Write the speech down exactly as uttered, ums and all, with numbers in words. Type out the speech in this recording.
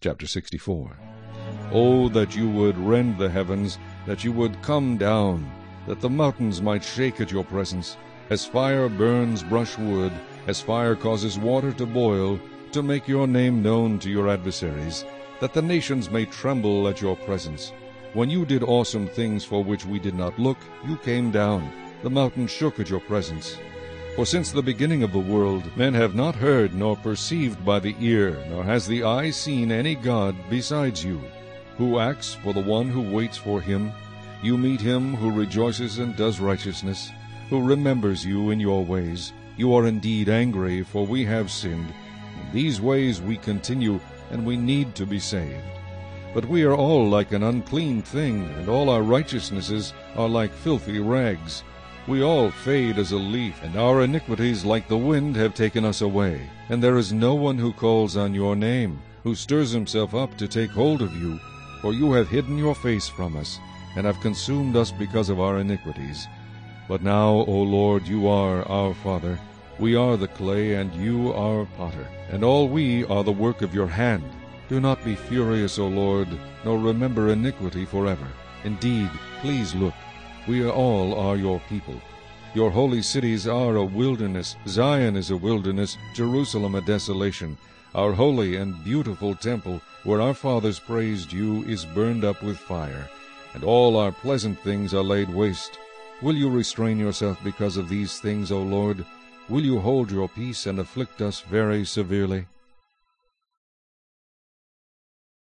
Chapter sixty-four. Oh, that you would rend the heavens, that you would come down, that the mountains might shake at your presence, as fire burns brushwood, as fire causes water to boil, to make your name known to your adversaries, that the nations may tremble at your presence. When you did awesome things for which we did not look, you came down. The mountains shook at your presence. For since the beginning of the world, men have not heard nor perceived by the ear, nor has the eye seen any God besides you, who acts for the one who waits for him. You meet him who rejoices and does righteousness, who remembers you in your ways. You are indeed angry, for we have sinned. In these ways we continue, and we need to be saved. But we are all like an unclean thing, and all our righteousnesses are like filthy rags. We all fade as a leaf, and our iniquities like the wind have taken us away. And there is no one who calls on your name, who stirs himself up to take hold of you. For you have hidden your face from us, and have consumed us because of our iniquities. But now, O Lord, you are our Father. We are the clay, and you our potter, and all we are the work of your hand. Do not be furious, O Lord, nor remember iniquity forever. Indeed, please look. We all are your people. Your holy cities are a wilderness. Zion is a wilderness, Jerusalem a desolation. Our holy and beautiful temple, where our fathers praised you, is burned up with fire, and all our pleasant things are laid waste. Will you restrain yourself because of these things, O Lord? Will you hold your peace and afflict us very severely?